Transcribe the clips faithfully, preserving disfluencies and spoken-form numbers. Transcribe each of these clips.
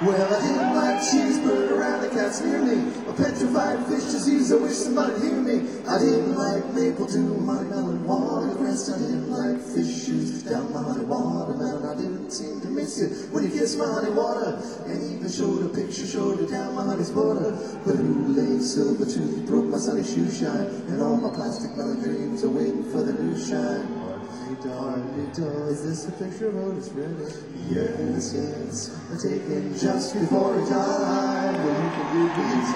Well, I didn't like cheeseburger around the cats near me. A petrified fish disease, I wish somebody'd hear me. I didn't like maple to my melon watercress. I didn't like fish shoes down my honey watermelon. I didn't seem to miss you when you kissed my honey water. And even showed a picture, showed it down my honey's border. But who laid silver tooth, broke my sunny shoe shine. And all my plastic melon dreams are waiting for the new shine. Hardly dull. Is this a picture of Otis Redding? Yes, yes. Taken just before he died. Well, you can give me his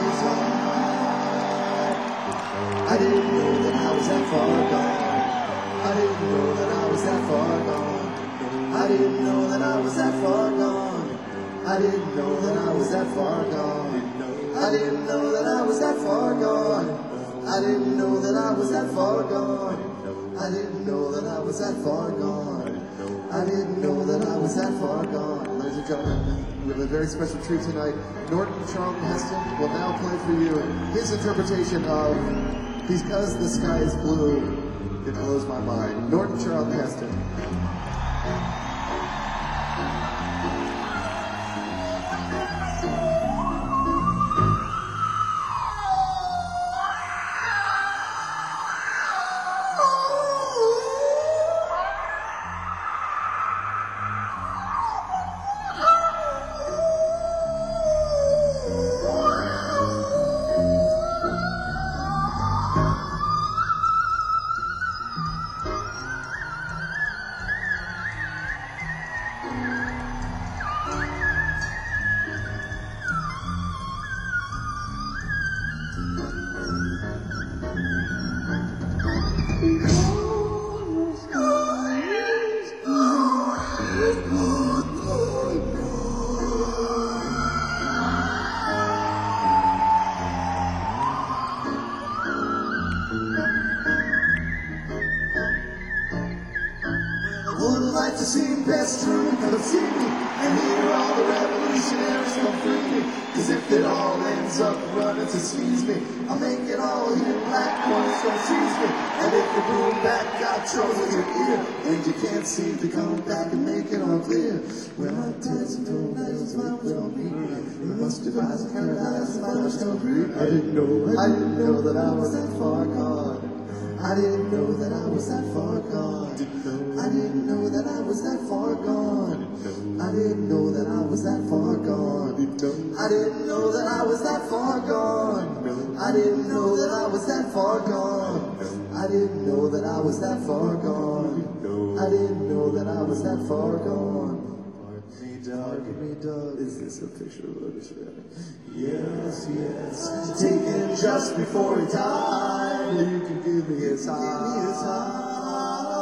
heart. I didn't know that I was that far gone. I didn't know that I was that far gone. I didn't know that I was that far gone. I didn't know that I was that far gone. I didn't know that I was that far gone. I didn't know that I was that far gone. I didn't know that I was that far gone. I didn't know that I was that far gone. Ladies and gentlemen, we have a very special treat tonight. Norton Charlton Heston will now play for you his interpretation of Because the Sky is Blue, It Blows My Mind. Norton Charlton Heston. To see him pass through and come see me and hear all the revolutionaries come free me. Cause if it all ends up running to seize me, I'll make it all here black ones don't seize me. And if you boom back got trouble in your ear and you can't seem to come back and make it all clear, well, I'm dancing till nails like we don't need me. You must devise a paradise and I must agree. I didn't know, I didn't know that I was that far gone. I didn't know that I was that far gone. I didn't know that I was that far gone. I didn't know that I was that far gone. I didn't know that I was that far gone. I didn't know that I was that far gone. I didn't know that I was that far gone. I didn't know that I was that far gone. Pardon me, dog, give me dog. Is this a picture of Otis Redding? Yes, yes. Taken just before he died. You can give me his heart.